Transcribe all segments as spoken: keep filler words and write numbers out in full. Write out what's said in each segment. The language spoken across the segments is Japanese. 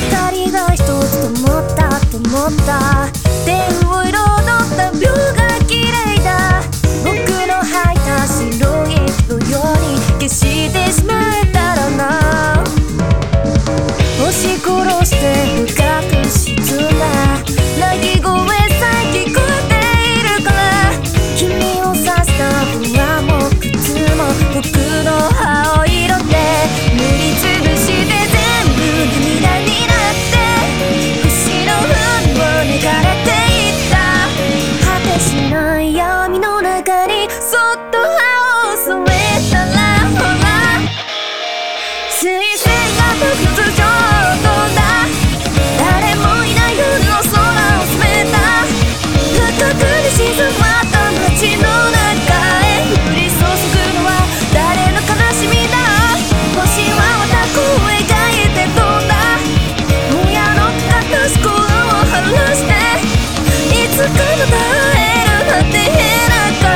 明かりが一つ灯った灯った天を彩った秒が綺麗だ。僕の履いた白いのように消してしまえたらな。押し殺して深く沈んだ鳴き声さえ聞こえているから、君を刺した不安も靴も僕の青色で塗りつぶして全部涙になって星の運を流れていった。果てしない闇の中にそっと葉を添えたら、ほら彗星が僕の頭上を飛んだ。誰もいない夜の空を染めた。深くに沈まった街の中へ降り注ぐのは誰の悲しみだ。星はまたこう描いて飛んだ。親の隠す心を晴らしていつかまた会えるなんて言えなかった。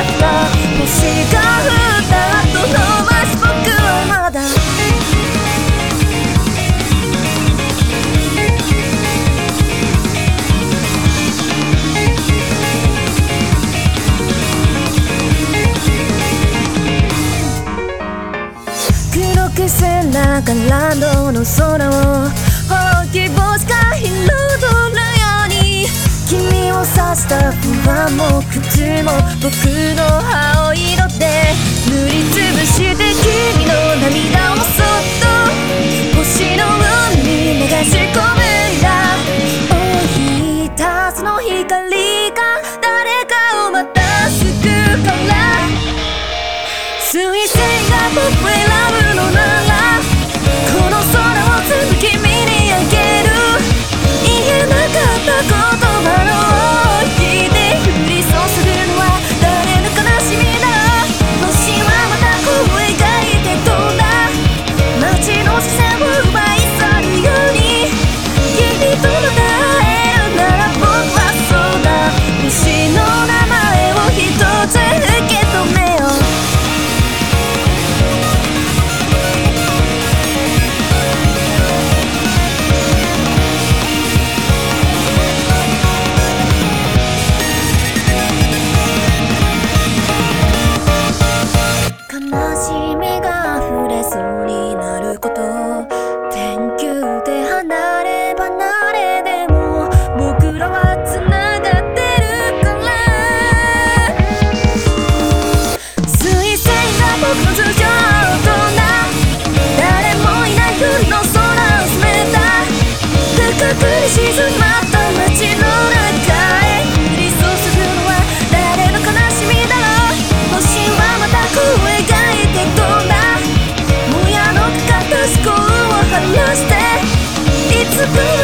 星が降った後の街、僕はまだ黒く線ながランドの空をほうき星が彩るように、君を刺した不安も靴も僕の青色で塗りつぶして君の涙をそっと星の海に流し込むんだ。追い出すの光が誰かをまた救うから、彗星が僕を選ぶのならこの空を全部君にあげる。言えなかった言葉の大きで降り注ぐのは誰の悲しみだ。星はまたこう描いて飛んだ。街の視線を奪い去るように君とまた会えるなら僕はそうだ。星の名前を一つ受け止めよう。悲しみが溢れそうになること、天球で離れ離れでも僕らはつながってるから、彗星が僕の頭上を飛んだ。誰もいない夜の空を染めた。深くに沈まった街の中へ降り注ぐのは誰の悲しみだろう。星はまたこう描いて飛んだ。もやのかかった思考を晴らしていつか